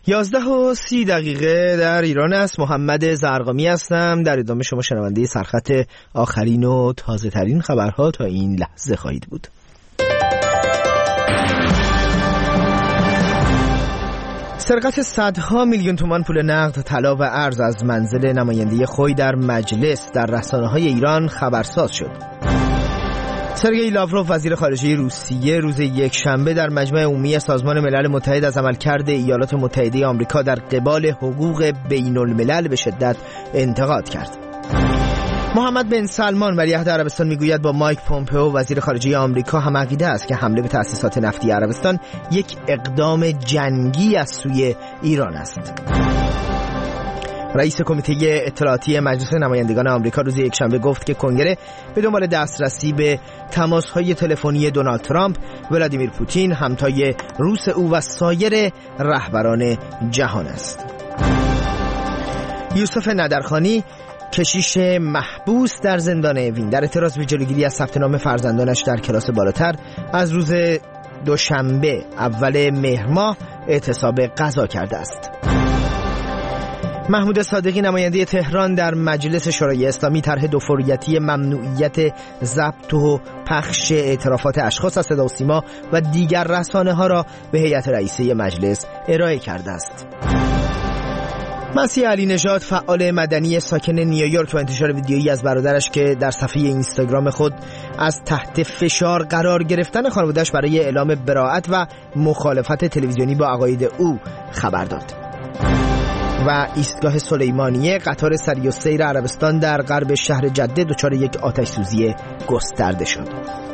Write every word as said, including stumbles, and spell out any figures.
یازده و سی دقیقه در ایران است. محمد زرقامی هستم. در ادامه شما شنونده سرخط آخرین و تازه ترین خبرها تا این لحظه خواهید بود. سرقت صدها میلیون تومان پول نقد، طلا و ارز از منزل نماینده خوی در مجلس در رسانه‌های ایران خبرساز شد. سرگئی لاوروف وزیر خارجه روسیه روز یکشنبه در مجمع عمومی سازمان ملل متحد از عملکرد ایالات متحده آمریکا در قبال حقوق بین الملل به شدت انتقاد کرد. محمد بن سلمان ولیعهد عربستان میگوید با مایک پومپئو وزیر خارجه آمریکا هم عقیده است که حمله به تأسیسات نفتی عربستان یک اقدام جنگی از سوی ایران است. رئیس کمیته اطلاعاتی مجلس نمایندگان آمریکا روز یکشنبه گفت که کنگره به دنبال دسترسی به تماس‌های تلفنی دونالد ترامپ، ولادیمیر پوتین، همتای روس او و سایر رهبران جهان است. یوسف ندرخانی کشیش محبوس در زندان اوین در اعتراض به جلوگیری از ثبت نام فرزندانش در کلاس بالاتر از روز دوشنبه اول مهر ماه اعتصاب غذا کرده است. محمود صادقی نماینده تهران در مجلس شورای اسلامی طرح دوفوریتی ممنوعیت ضبط و پخش اعترافات اشخاص از صدا و سیما و دیگر رسانه‌ها را به هیئت رئیسه مجلس ارائه کرده است. مسیح علی نژاد فعال مدنی ساکن نیویورک و انتشار ویدیویی از برادرش که در صفحه اینستاگرام خود از تحت فشار قرار گرفتن خانواده‌اش برای اعلام براءت و مخالفت تلویزیونی با عقاید او خبر داد. و ایستگاه سلیمانیه قطار سری السیر عربستان در غرب شهر جده دچار یک آتش سوزی گسترده شد.